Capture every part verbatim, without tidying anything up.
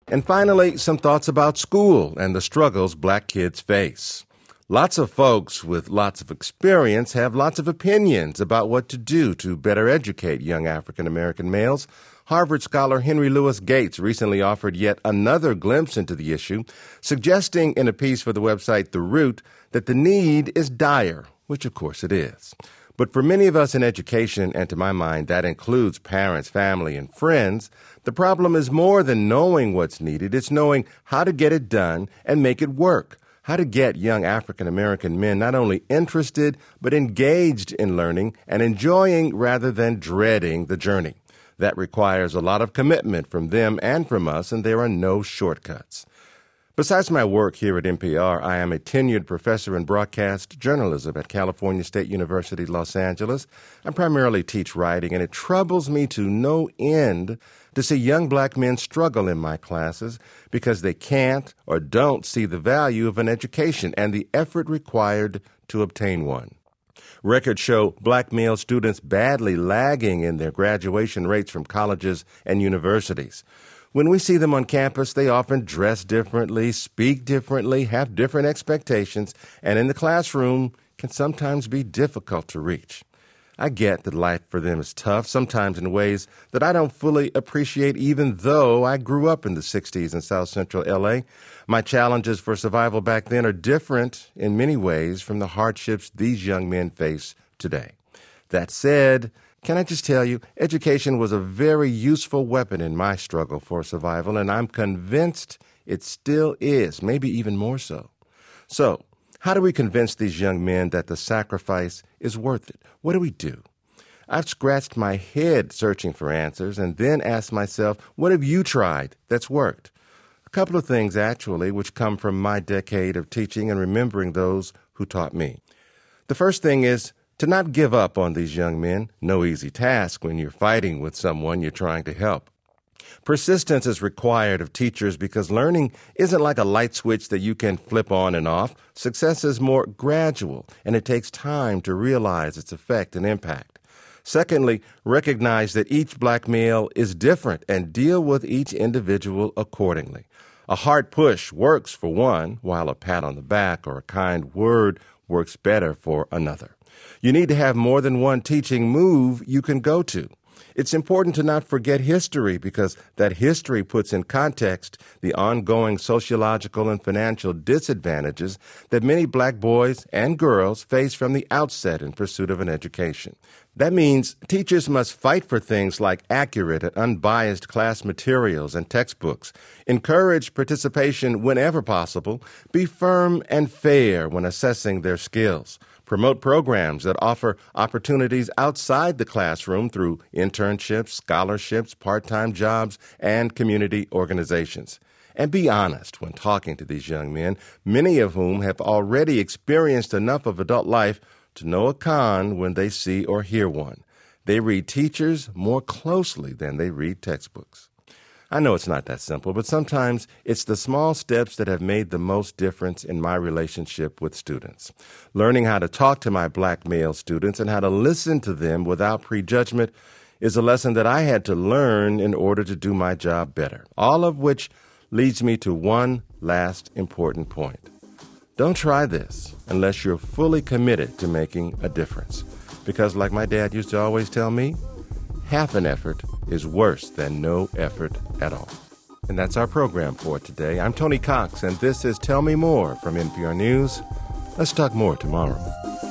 And finally, some thoughts about school and the struggles black kids face. Lots of folks with lots of experience have lots of opinions about what to do to better educate young African American males. Harvard scholar Henry Louis Gates recently offered yet another glimpse into the issue, suggesting in a piece for the website The Root that the need is dire, which of course it is. But for many of us in education, and to my mind that includes parents, family, and friends, the problem is more than knowing what's needed. It's knowing how to get it done and make it work. How to get young African American men not only interested, but engaged in learning and enjoying rather than dreading the journey. That requires a lot of commitment from them and from us, and there are no shortcuts. Besides my work here at N P R, I am a tenured professor in broadcast journalism at California State University, Los Angeles. I primarily teach writing, and it troubles me to no end to see young black men struggle in my classes because they can't or don't see the value of an education and the effort required to obtain one. Records show black male students badly lagging in their graduation rates from colleges and universities. When we see them on campus, they often dress differently, speak differently, have different expectations, and in the classroom can sometimes be difficult to reach. I get that life for them is tough, sometimes in ways that I don't fully appreciate, even though I grew up in the sixties in South Central L A. My challenges for survival back then are different in many ways from the hardships these young men face today. That said, can I just tell you, education was a very useful weapon in my struggle for survival, and I'm convinced it still is, maybe even more so. So, how do we convince these young men that the sacrifice is worth it? What do we do? I've scratched my head searching for answers and then asked myself, what have you tried that's worked? A couple of things, actually, which come from my decade of teaching and remembering those who taught me. The first thing is to not give up on these young men. No easy task when you're fighting with someone you're trying to help. Persistence is required of teachers because learning isn't like a light switch that you can flip on and off. Success is more gradual, and it takes time to realize its effect and impact. Secondly, recognize that each black male is different and deal with each individual accordingly. A hard push works for one, while a pat on the back or a kind word works better for another. You need to have more than one teaching move you can go to. It's important to not forget history because that history puts in context the ongoing sociological and financial disadvantages that many black boys and girls face from the outset in pursuit of an education. That means teachers must fight for things like accurate and unbiased class materials and textbooks, encourage participation whenever possible, be firm and fair when assessing their skills, promote programs that offer opportunities outside the classroom through internships, scholarships, part-time jobs, and community organizations. And be honest when talking to these young men, many of whom have already experienced enough of adult life to know a con when they see or hear one. They read teachers more closely than they read textbooks. I know it's not that simple, but sometimes it's the small steps that have made the most difference in my relationship with students. Learning how to talk to my black male students and how to listen to them without prejudgment is a lesson that I had to learn in order to do my job better. All of which leads me to one last important point. Don't try this unless you're fully committed to making a difference. Because like my dad used to always tell me, half an effort is worse than no effort at all. And that's our program for today. I'm Tony Cox, and this is Tell Me More from N P R News. Let's talk more tomorrow.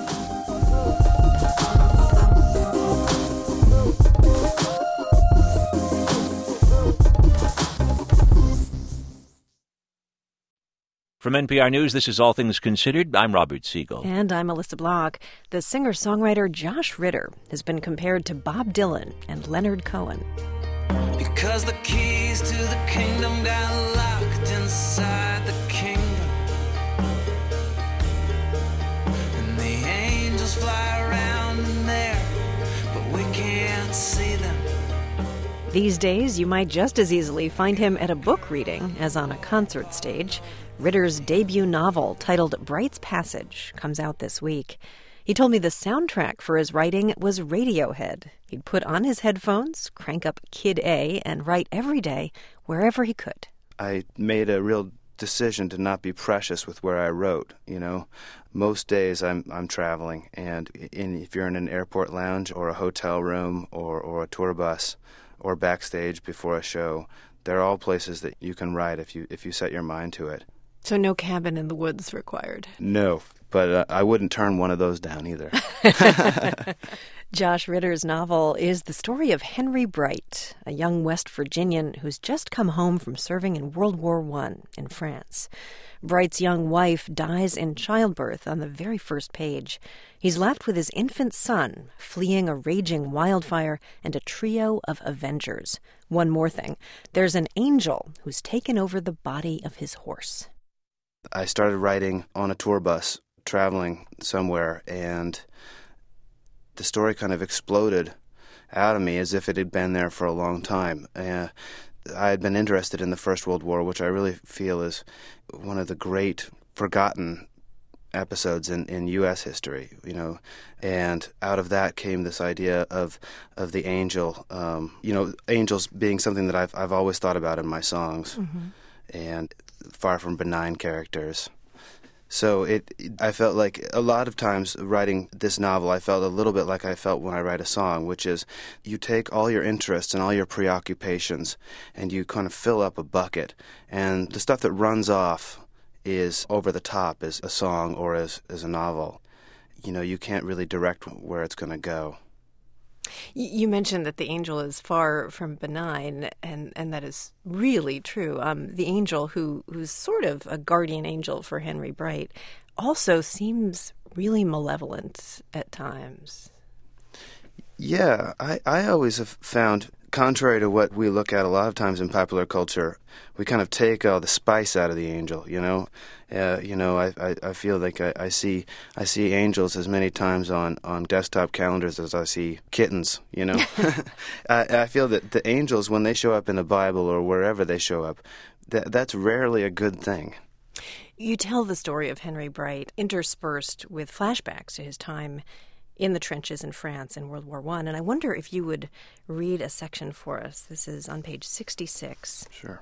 From N P R News, this is All Things Considered. I'm Robert Siegel. And I'm Melissa Block. The singer-songwriter Josh Ritter has been compared to Bob Dylan and Leonard Cohen. Because the keys to the kingdom got locked inside the kingdom, and the angels fly around in there, but we can't see them. These days, you might just as easily find him at a book reading as on a concert stage. Ritter's debut novel, titled Bright's Passage, comes out this week. He told me the soundtrack for his writing was Radiohead. He'd put on his headphones, crank up Kid A, and write every day wherever he could. I made a real decision to not be precious with where I wrote. You know, most days I'm I'm traveling, and in, if you're in an airport lounge or a hotel room or, or a tour bus or backstage before a show, they're all places that you can write if you if you set your mind to it. So no cabin in the woods required? No, but uh, I wouldn't turn one of those down either. Josh Ritter's novel is the story of Henry Bright, a young West Virginian who's just come home from serving in World War One in France. Bright's young wife dies in childbirth on the very first page. He's left with his infant son, fleeing a raging wildfire and a trio of avengers. One more thing, there's an angel who's taken over the body of his horse. I started writing on a tour bus, traveling somewhere, and the story kind of exploded out of me as if it had been there for a long time. Uh, I had been interested in the First World War, which I really feel is one of the great forgotten episodes in, in U S history, you know, and out of that came this idea of of the angel, um, you know, angels being something that I've I've always thought about in my songs, mm-hmm. and far from benign characters. So it, I felt like a lot of times writing this novel, I felt a little bit like I felt when I write a song, which is you take all your interests and all your preoccupations and you kind of fill up a bucket, and the stuff that runs off is over the top as a song or as, as a novel. You know, you can't really direct where it's going to go. You mentioned that the angel is far from benign, and, and that is really true. Um, the angel, who who's sort of a guardian angel for Henry Bright, also seems really malevolent at times. Yeah, I, I always have found, contrary to what we look at a lot of times in popular culture, we kind of take all the spice out of the angel, you know. Uh, you know, I, I, I feel like I, I see I see angels as many times on, on desktop calendars as I see kittens, you know. I, I feel that the angels, when they show up in the Bible or wherever they show up, that that's rarely a good thing. You tell the story of Henry Bright interspersed with flashbacks to his time in the trenches in France in World War One, and I wonder if you would read a section for us. This is on page sixty-six. Sure.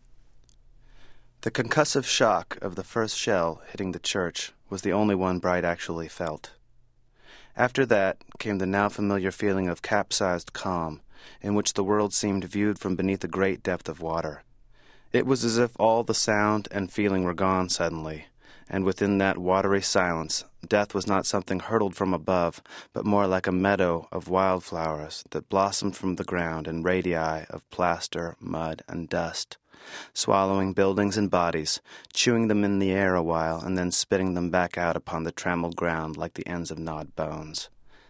The concussive shock of the first shell hitting the church was the only one Bright actually felt. After that came the now familiar feeling of capsized calm, in which the world seemed viewed from beneath a great depth of water. It was as if all the sound and feeling were gone suddenly, and within that watery silence, death was not something hurtled from above, but more like a meadow of wildflowers that blossomed from the ground in radii of plaster, mud, and dust, swallowing buildings and bodies, chewing them in the air a while, and then spitting them back out upon the trammeled ground like the ends of gnawed bones.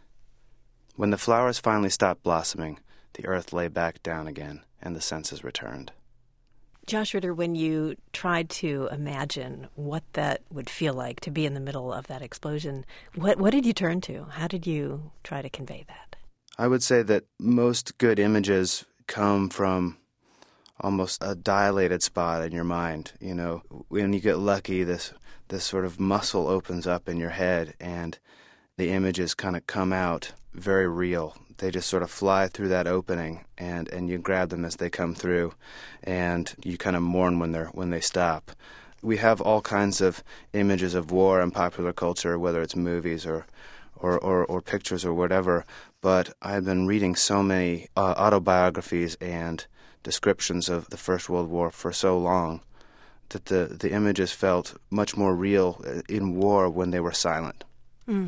When the flowers finally stopped blossoming, the earth lay back down again, and the senses returned. Josh Ritter, when you tried to imagine what that would feel like to be in the middle of that explosion, what what did you turn to? How did you try to convey that? I would say that most good images come from almost a dilated spot in your mind. You know, when you get lucky, this this sort of muscle opens up in your head, and the images kind of come out very real. They just sort of fly through that opening, and, and you grab them as they come through, and you kind of mourn when they're when they stop. We have all kinds of images of war in popular culture, whether it's movies or or, or, or pictures or whatever, but I've been reading so many uh, autobiographies and descriptions of the First World War for so long that the, the images felt much more real in war when they were silent. Mm.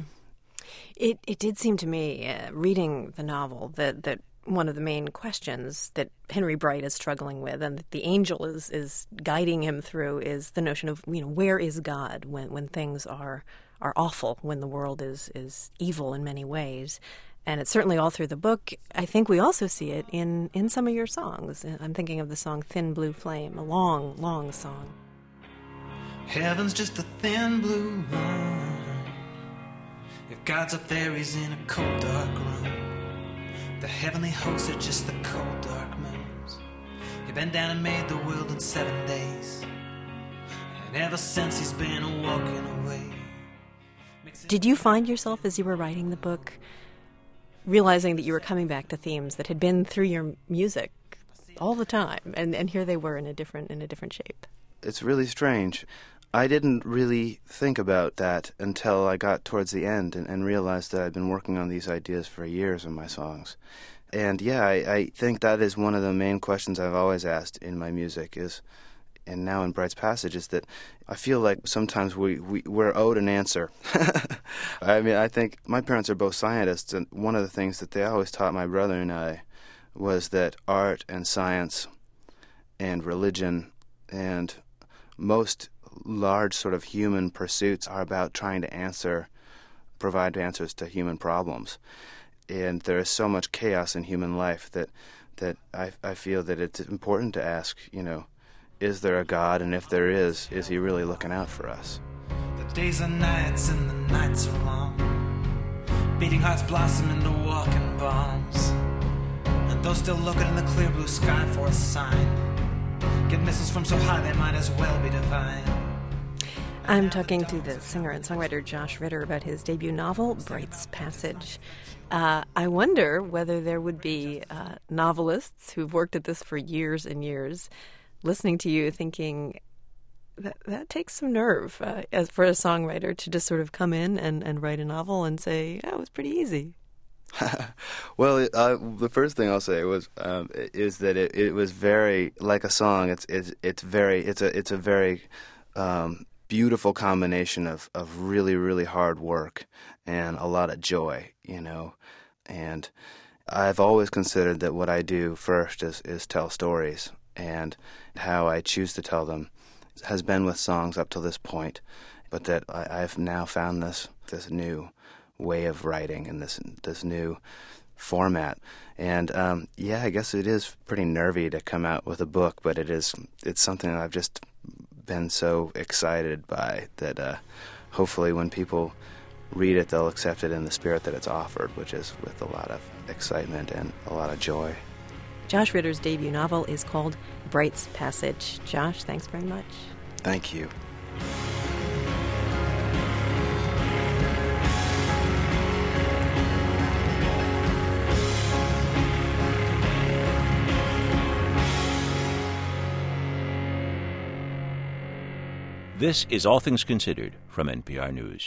It it did seem to me, uh, reading the novel, that, that one of the main questions that Henry Bright is struggling with and that the angel is, is guiding him through is the notion of, you know, where is God when, when things are are awful, when the world is, is evil in many ways. And it's certainly all through the book. I think we also see it in, in some of your songs. I'm thinking of the song Thin Blue Flame, a long, long song. Heaven's just a thin blue line. If God's up there, he's in a cold, dark room. The heavenly hosts are just the cold, dark moons. He bent down and made the world in seven days. And ever since he's been walking away. Did you find yourself, as you were writing the book, realizing that you were coming back to themes that had been through your music all the time, and and here they were in a different in a different shape. It's really strange. I didn't really think about that until I got towards the end and, and realized that I'd been working on these ideas for years in my songs. And yeah, I, I think that is one of the main questions I've always asked in my music is, and now in Bright's Passage, is that I feel like sometimes we, we, we're owed an answer. I mean, I think my parents are both scientists, and one of the things that they always taught my brother and I was that art and science and religion and most large sort of human pursuits are about trying to answer, provide answers to human problems. And there is so much chaos in human life that that I, I feel that it's important to ask, you know, is there a God? And if there is, is he really looking out for us? The days are nights and the nights are long. Beating hearts blossom into walking bombs. And those still looking in the clear blue sky for a sign get missiles from so high they might as well be divine. I'm talking to the singer and songwriter Josh Ritter about his debut novel, Bright's Passage. Uh, I wonder whether there would be uh, novelists who've worked at this for years and years listening to you thinking that that takes some nerve uh, as for a songwriter to just sort of come in and, and write a novel and say, oh, it was pretty easy. Well, uh, the first thing I'll say was um, is that it, it was very like a song. It's it's it's very it's a it's a very um, beautiful combination of, of really really hard work and a lot of joy, you know. And I've always considered that what I do first is is tell stories, and how I choose to tell them has been with songs up to this point, but that I, I've now found this this new way of writing and this this new format. And um, yeah, I guess it is pretty nervy to come out with a book, but it is it's something that I've just been so excited by that uh, hopefully when people read it, they'll accept it in the spirit that it's offered, which is with a lot of excitement and a lot of joy. Josh Ritter's debut novel is called Bright's Passage. Josh, thanks very much. Thank you. This is All Things Considered from N P R News.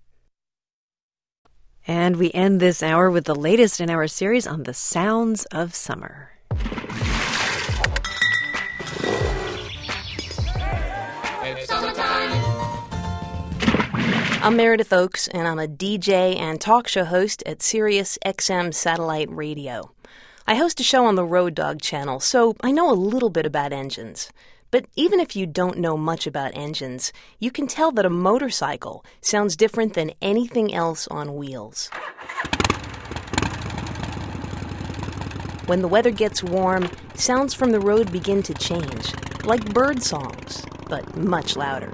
And we end this hour with the latest in our series on the sounds of summer. It's summertime. I'm Meredith Oaks, and I'm a D J and talk show host at Sirius X M Satellite Radio. I host a show on the Road Dog channel, so I know a little bit about engines. But even if you don't know much about engines, you can tell that a motorcycle sounds different than anything else on wheels. When the weather gets warm, sounds from the road begin to change, like bird songs, but much louder.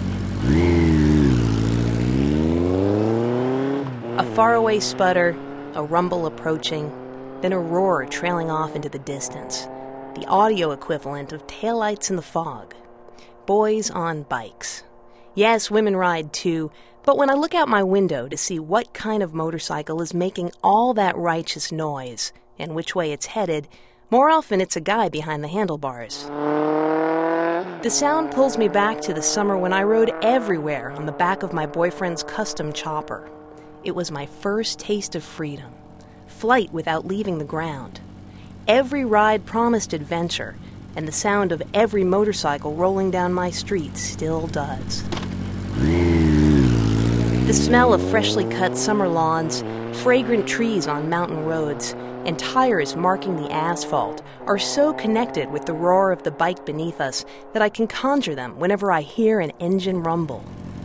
A faraway sputter, a rumble approaching, then a roar trailing off into the distance. The audio equivalent of taillights in the fog. Boys on bikes. Yes, women ride too, but when I look out my window to see what kind of motorcycle is making all that righteous noise and which way it's headed, more often it's a guy behind the handlebars. The sound pulls me back to the summer when I rode everywhere on the back of my boyfriend's custom chopper. It was my first taste of freedom. Flight without leaving the ground. Every ride promised adventure, and the sound of every motorcycle rolling down my street still does. The smell of freshly cut summer lawns, fragrant trees on mountain roads, and tires marking the asphalt are so connected with the roar of the bike beneath us that I can conjure them whenever I hear an engine rumble.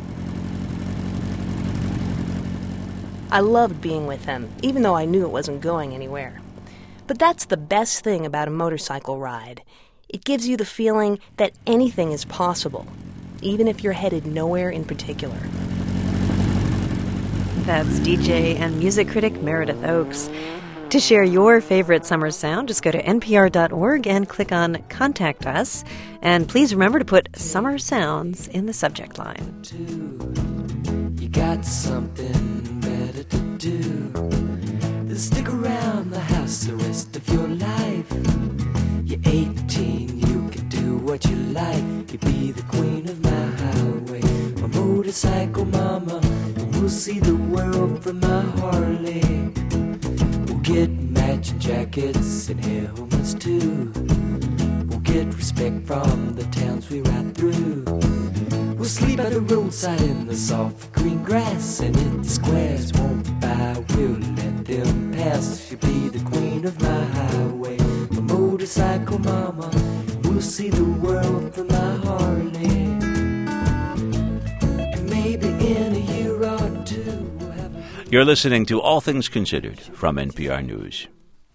I loved being with them, even though I knew it wasn't going anywhere. But that's the best thing about a motorcycle ride. It gives you the feeling that anything is possible, even if you're headed nowhere in particular. That's D J and music critic Meredith Oaks. To share your favorite summer sound, just go to N P R dot org and click on Contact Us. And please remember to put Summer Sounds in the subject line. You got something better to do than stick around the house the rest of your life. You what you like. You be the queen of my highway, my motorcycle mama, and we'll see the world from my Harley. We'll get matching jackets and helmets too. We'll get respect from the towns we ride through. We'll sleep by the roadside in the soft green grass, and if the squares won't buy, we'll let them pass. She'll be the queen of my highway, my motorcycle mama. We'll see the world from my Harley. Maybe in a year or two we'll have a... You're listening to All Things Considered from N P R News.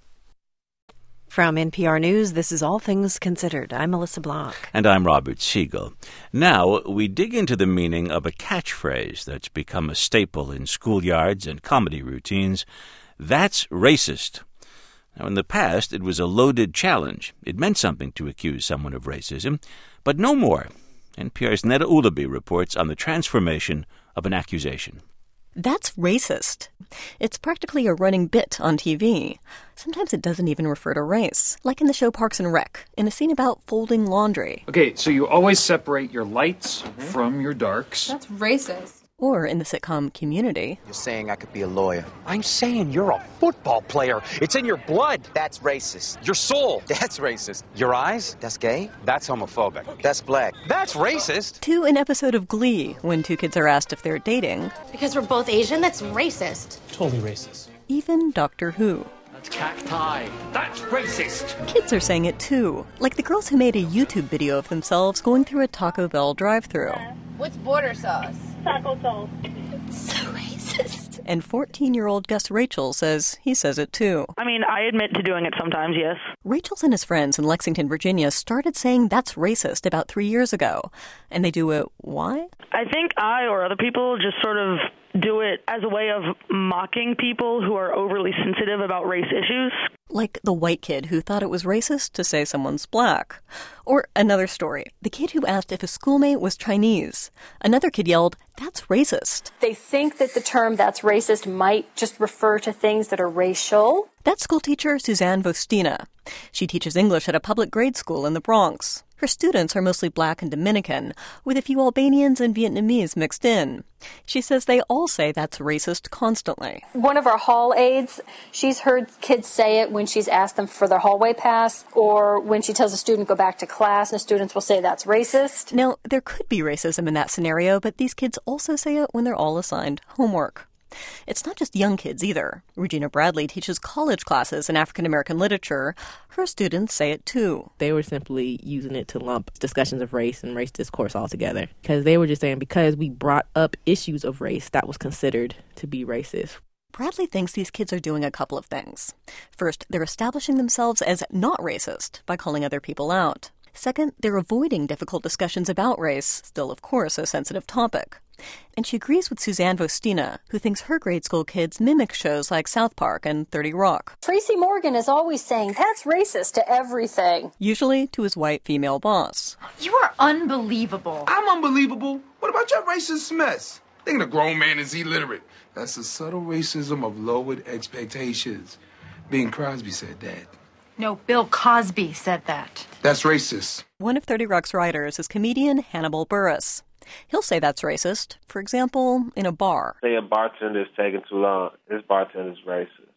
From N P R News, this is All Things Considered. I'm Melissa Block. And I'm Robert Siegel. Now, we dig into the meaning of a catchphrase that's become a staple in schoolyards and comedy routines. That's racist. Now, in the past, it was a loaded challenge. It meant something to accuse someone of racism, but no more. N P R's Neda Ulaby reports on the transformation of an accusation. That's racist. It's practically a running bit on T V. Sometimes it doesn't even refer to race, like in the show Parks and Rec, in a scene about folding laundry. Okay, so you always separate your lights mm-hmm. from your darks. That's racist. Or in the sitcom Community. You're saying I could be a lawyer. I'm saying you're a football player. It's in your blood. That's racist. Your soul. That's racist. Your eyes. That's gay. That's homophobic. Okay. That's black. That's racist. To an episode of Glee, when two kids are asked if they're dating. Because we're both Asian, that's racist. Totally racist. Even Doctor Who. That's cacti. That's racist. Kids are saying it too, like the girls who made a YouTube video of themselves going through a Taco Bell drive-thru. What's border sauce? Taco sauce. It's so racist. And fourteen-year-old Gus Rachel says he says it too. I mean, I admit to doing it sometimes, yes. Rachel's and his friends in Lexington, Virginia started saying that's racist about three years ago. And they do it, why? I think I or other people just sort of do it as a way of mocking people who are overly sensitive about race issues. Like the white kid who thought it was racist to say someone's black. Or another story, the kid who asked if a schoolmate was Chinese. Another kid yelled, that's racist. They think that the term that's racist might just refer to things that are racial. That's schoolteacher Suzanne Vostina. She teaches English at a public grade school in the Bronx. Her students are mostly black and Dominican, with a few Albanians and Vietnamese mixed in. She says they all say that's racist constantly. One of our hall aides, she's heard kids say it when she's asked them for their hallway pass, or when she tells a student go back to class, and the students will say that's racist. Now, there could be racism in that scenario, but these kids also say it when they're all assigned homework. It's not just young kids either. Regina Bradley teaches college classes in African American literature. Her students say it too. They were simply using it to lump discussions of race and race discourse all together. Because they were just saying because we brought up issues of race, that was considered to be racist. Bradley thinks these kids are doing a couple of things. First, they're establishing themselves as not racist by calling other people out. Second, they're avoiding difficult discussions about race, still, of course, a sensitive topic. And she agrees with Suzanne Vostina, who thinks her grade school kids mimic shows like South Park and thirty Rock. Tracy Morgan is always saying, that's racist to everything. Usually to his white female boss. You are unbelievable. I'm unbelievable. What about your racist mess? Thinking a grown man is illiterate. That's the subtle racism of lowered expectations. Bing Crosby said that. No, Bill Cosby said that. That's racist. One of thirty Rock's writers is comedian Hannibal Buress. He'll say that's racist, for example, in a bar. Say a bartender is taking too long. This bartender is racist.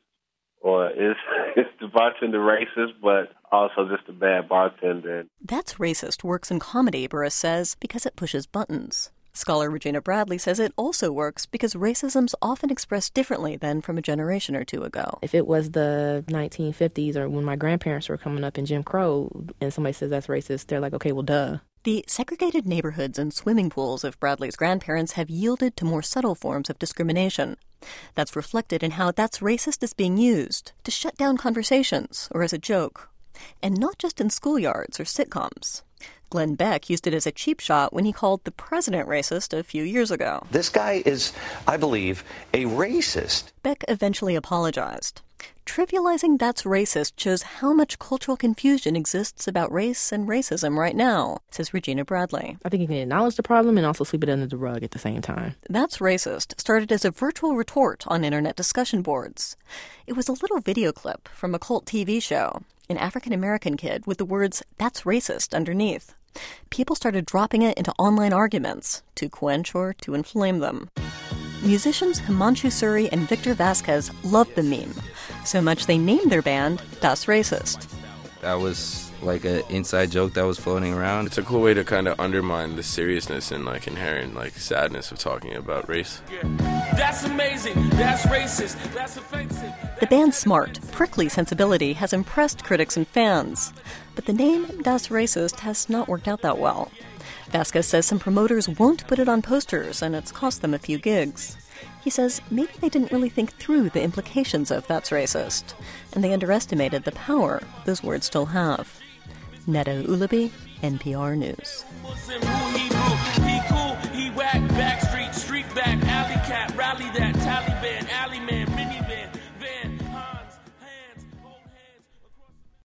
Or is, is the bartender racist, but also just a bad bartender? That's racist works in comedy, Buress says, because it pushes buttons. Scholar Regina Bradley says it also works because racism's often expressed differently than from a generation or two ago. If it was the nineteen fifties or when my grandparents were coming up in Jim Crow and somebody says that's racist, they're like, okay, well, duh. The segregated neighborhoods and swimming pools of Bradley's grandparents have yielded to more subtle forms of discrimination. That's reflected in how that's racist is being used, to shut down conversations or as a joke. And not just in schoolyards or sitcoms. Glenn Beck used it as a cheap shot when he called the president racist a few years ago. This guy is, I believe, a racist. Beck eventually apologized. Trivializing that's racist shows how much cultural confusion exists about race and racism right now, says Regina Bradley. I think you can acknowledge the problem and also sweep it under the rug at the same time. That's Racist started as a virtual retort on internet discussion boards. It was a little video clip from a cult T V show, an African American kid with the words, that's racist, underneath. People started dropping it into online arguments to quench or to inflame them. Musicians Himanshu Suri and Victor Vasquez loved the meme, so much they named their band Das Racist. That was like an inside joke that was floating around. It's a cool way to kind of undermine the seriousness and like inherent like sadness of talking about race. That's amazing. That's racist. That's offensive. The band's smart, prickly sensibility has impressed critics and fans, but the name Das Racist has not worked out that well. Vasquez says some promoters won't put it on posters, and it's cost them a few gigs. He says maybe they didn't really think through the implications of That's Racist, and they underestimated the power those words still have. Neda Ulaby, N P R News. He cool, he whack, back